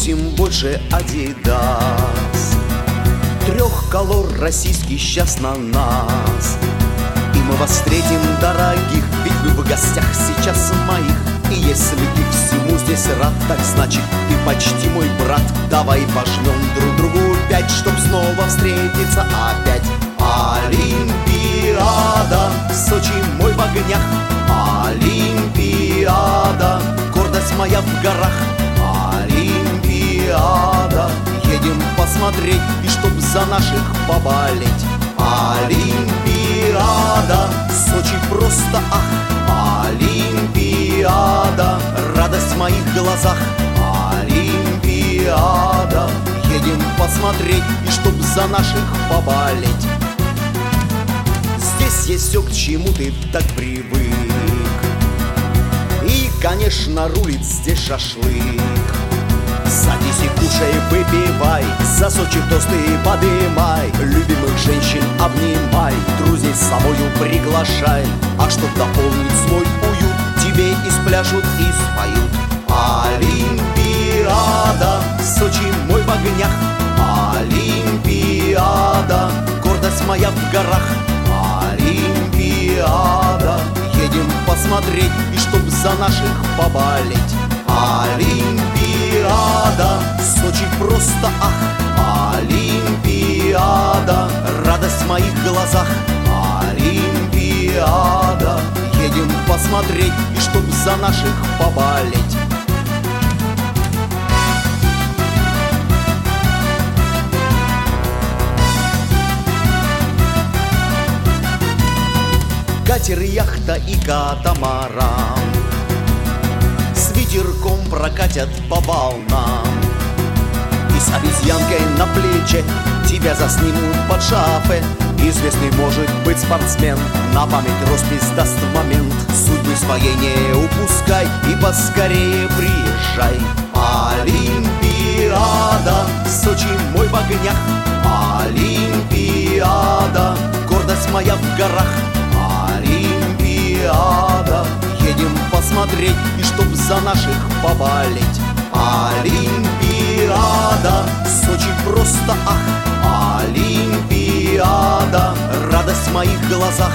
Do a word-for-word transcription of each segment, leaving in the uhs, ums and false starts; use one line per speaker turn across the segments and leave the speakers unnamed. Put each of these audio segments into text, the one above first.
носим больше Адидас. Трехколор российский сейчас на нас, и мы вас встретим, дорогих, ведь вы в гостях сейчас моих. И если ты всему здесь рад, так значит ты почти мой брат. Давай пожмем друг другу пять, чтоб снова встретиться опять. Олимпиада, Сочи мой в огнях. Олимпиада, гордость моя в горах. Олимпиада, едем посмотреть и чтоб за наших поболеть. Олимпиада, Сочи просто ах. Олимпиада, радость в моих глазах. Олимпиада, едем посмотреть и чтоб за наших поболеть. Здесь есть все, к чему ты так привык, и, конечно, рулит здесь шашлык. Садись и кушай, выпивай, за Сочи тосты подымай, любимых женщин обнимай, друзей с собою приглашай. А чтоб дополнить свой уют, тебе и спляшут, и споют. Олимпиада, Сочи мой в огнях. Олимпиада, гордость моя в горах. Олимпиада, едем посмотреть и чтоб за наших поболеть. Олимпиада, Сочи просто ах. Олимпиада, радость в моих глазах. Олимпиада, едем посмотреть и чтоб за наших поболеть. Катер, яхта и катамаран с ветерком прокатят по волнам, и с обезьянкой на плече тебя заснимут под шафе. Известный может быть спортсмен, на память роспись даст в момент. Судьбы своей не упускай и поскорее приезжай. Олимпиада, Сочи мой в огнях. Олимпиада, гордость моя в горах. Олимпиада, едем посмотреть и чтоб за наших поболеть. Олимпиада, Сочи просто ах. Олимпиада, радость в моих глазах.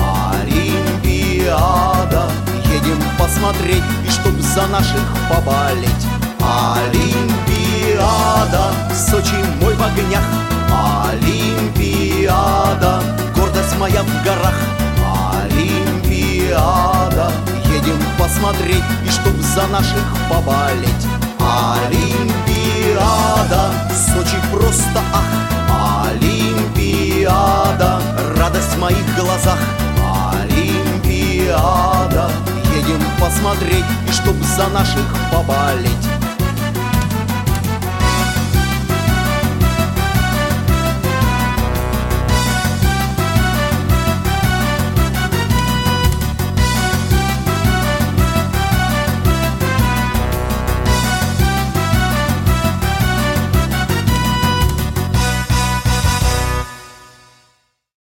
Олимпиада, едем посмотреть и чтоб за наших поболеть. Олимпиада, Сочи мой в огнях. Олимпиада, гордость моя в горах. Олимпиада, едем посмотреть и чтоб за наших поболеть. Олимпиада, Сочи просто ах. Олимпиада, радость в моих глазах. Олимпиада, едем посмотреть и чтоб за наших поболеть.